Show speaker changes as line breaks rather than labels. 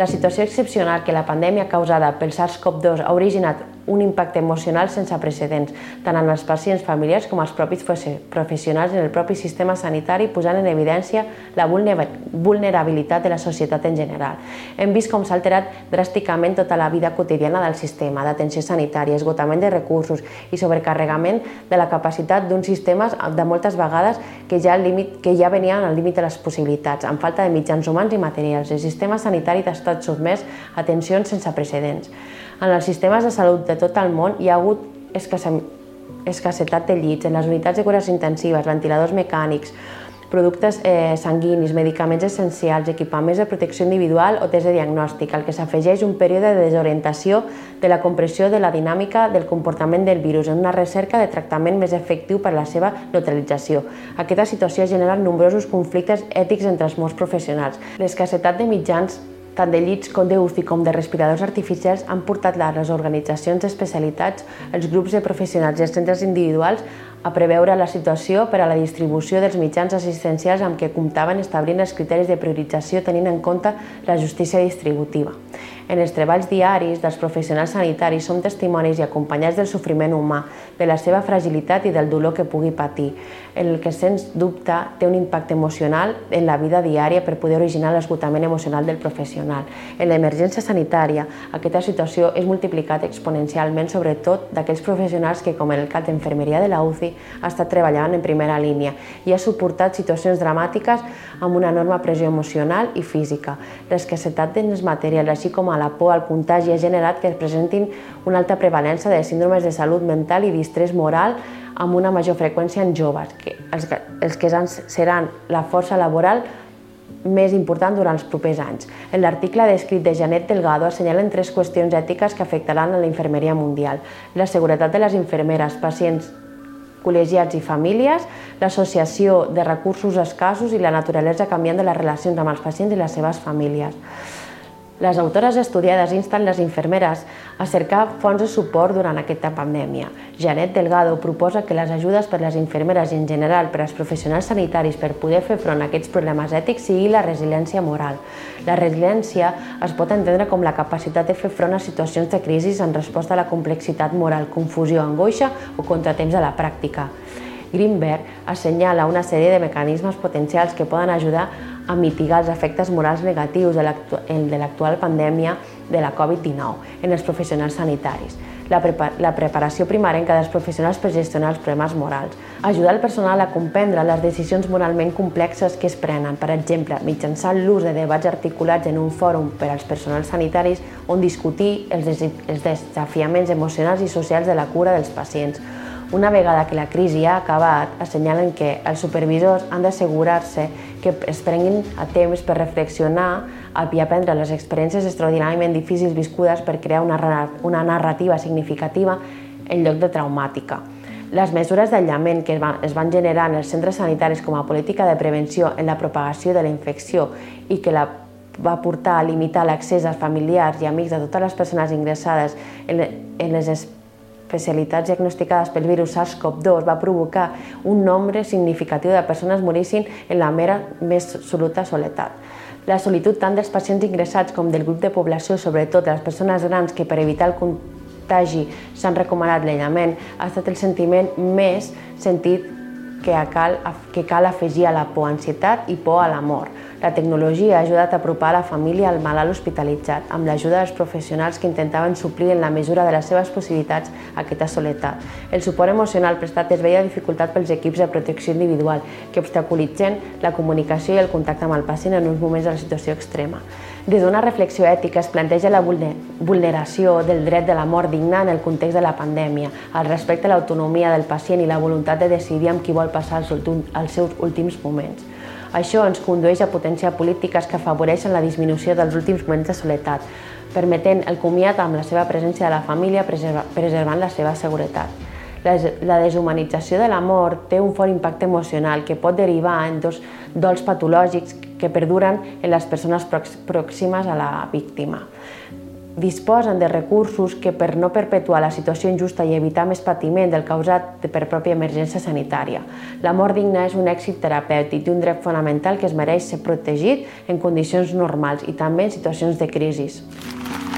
La situació excepcional que la pandèmia causada pel SARS-CoV-2 ha originat un impacte emocional sense precedents, tant en els pacients familiars com els propis professionals en el propi sistema sanitari, posant en evidència la vulnerabilitat de la societat en general. Hem vist com s'ha alterat dràsticament tota la vida quotidiana del sistema d'atenció sanitària, esgotament de recursos i sobrecarregament de la capacitat d'uns sistemes de moltes vegades que ja venien al límit de les possibilitats, amb falta de mitjans humans i materials. El sistema sanitari ha estat sotmès a tensions sense precedents. En els sistemes de salut de tot el món hi ha hagut escassetat de llits, en les unitats de cures intensives, ventiladors mecànics, productes sanguinis, medicaments essencials, equipaments de protecció individual o test de diagnòstic, al que s'afegeix un període de desorientació de la compressió de la dinàmica del comportament del virus en una recerca de tractament més efectiu per a la seva neutralització. Aquesta situació ha generat nombrosos conflictes ètics entre els molts professionals. L'escassetat de mitjans tant de llits com d'UCI com de respiradors artificials han portat les organitzacions d'especialitats, els grups de professionals i els centres individuals a preveure la situació per a la distribució dels mitjans assistencials amb què comptaven, establint els criteris de priorització tenint en compte la justícia distributiva. En els treballs diaris dels professionals sanitaris som testimonis i acompanyats del sofriment humà, de la seva fragilitat i del dolor que pugui patir, el que sens dubte té un impacte emocional en la vida diària per poder originar l'esgotament emocional del professional. En l'emergència sanitària, aquesta situació és multiplicat exponencialment, sobretot d'aquells professionals que, com en el cas d'infermeria de la UCI, ha estat treballant en primera línia i ha suportat situacions dramàtiques amb una enorme pressió emocional i física. L'escassetat dels materials, així com la por al contagi, ha generat que es presentin una alta prevalença de síndromes de salut mental i distrés moral amb una major freqüència en joves, els que seran la força laboral més important durant els propers anys. En l'article descrit de Janet Delgado assenyalen 3 qüestions ètiques que afectaran a la infermeria mundial: la seguretat de les infermeres, pacients, col·legiats i famílies, l'associació de recursos escassos i la naturalesa canviant de les relacions amb els pacients i les seves famílies. Les autores estudiades insten les infermeres a cercar fonts de suport durant aquesta pandèmia. Janet Delgado proposa que les ajudes per les infermeres i en general per als professionals sanitaris per poder fer front a aquests problemes ètics sigui la resiliència moral. La resiliència es pot entendre com la capacitat de fer front a situacions de crisi en resposta a la complexitat moral, confusió, angoixa o contratemps de la pràctica. Greenberg assenyala una sèrie de mecanismes potencials que poden ajudar a mitigar els efectes morals negatius de l'actual pandèmia de la Covid-19 en els professionals sanitaris. La preparació primerenca dels professionals per gestionar els problemes morals. Ajudar el personal a comprendre les decisions moralment complexes que es prenen, per exemple, mitjançant l'ús de debats articulats en un fòrum per als personals sanitaris on discutir els desafiaments emocionals i socials de la cura dels pacients. Una vegada que la crisi ha acabat, assenyalen que els supervisors han d'assegurar-se que es prenguin a temps per reflexionar i aprendre les experiències extraordinàriament difícils viscudes per crear una narrativa significativa en lloc de traumàtica. Les mesures d'aïllament que es van generar en els centres sanitaris com a política de prevenció en la propagació de la infecció i que va portar a limitar l'accés als familiars i amics de totes les persones ingressades en les especialitats diagnosticades pel virus SARS-CoV-2 va provocar un nombre significatiu de persones morissin en la més absoluta soledat. La solitud tant dels pacients ingressats com del grup de població, sobretot de les persones grans que per evitar el contagi s'han recomanat l'aïllament, ha estat el sentiment més sentit que cal afegir a la por, ansietat i por a la mort. La tecnologia ha ajudat a apropar la família al malalt hospitalitzat, amb l'ajuda dels professionals que intentaven suplir en la mesura de les seves possibilitats aquesta soledat. El suport emocional prestat es veia dificultat pels equips de protecció individual, que obstaculitzen la comunicació i el contacte amb el pacient en uns moments de la situació extrema. Des d'una reflexió ètica es planteja la vulneració del dret de la mort digna en el context de la pandèmia, el respecte a l'autonomia del pacient i la voluntat de decidir amb qui vol passar els seus últims moments. Això ens condueix a potenciar polítiques que afavoreixen la disminució dels últims moments de soledat, permetent el comiat amb la seva presència de la família preservant la seva seguretat. La deshumanització de la mort té un fort impacte emocional que pot derivar en dols patològics que perduren en les persones pròximes a la víctima. disposen de recursos que, per no perpetuar la situació injusta i evitar més patiment del causat per pròpia emergència sanitària. La mort digna és un èxit terapèutic i un dret fonamental que es mereix ser protegit en condicions normals i també en situacions de crisi.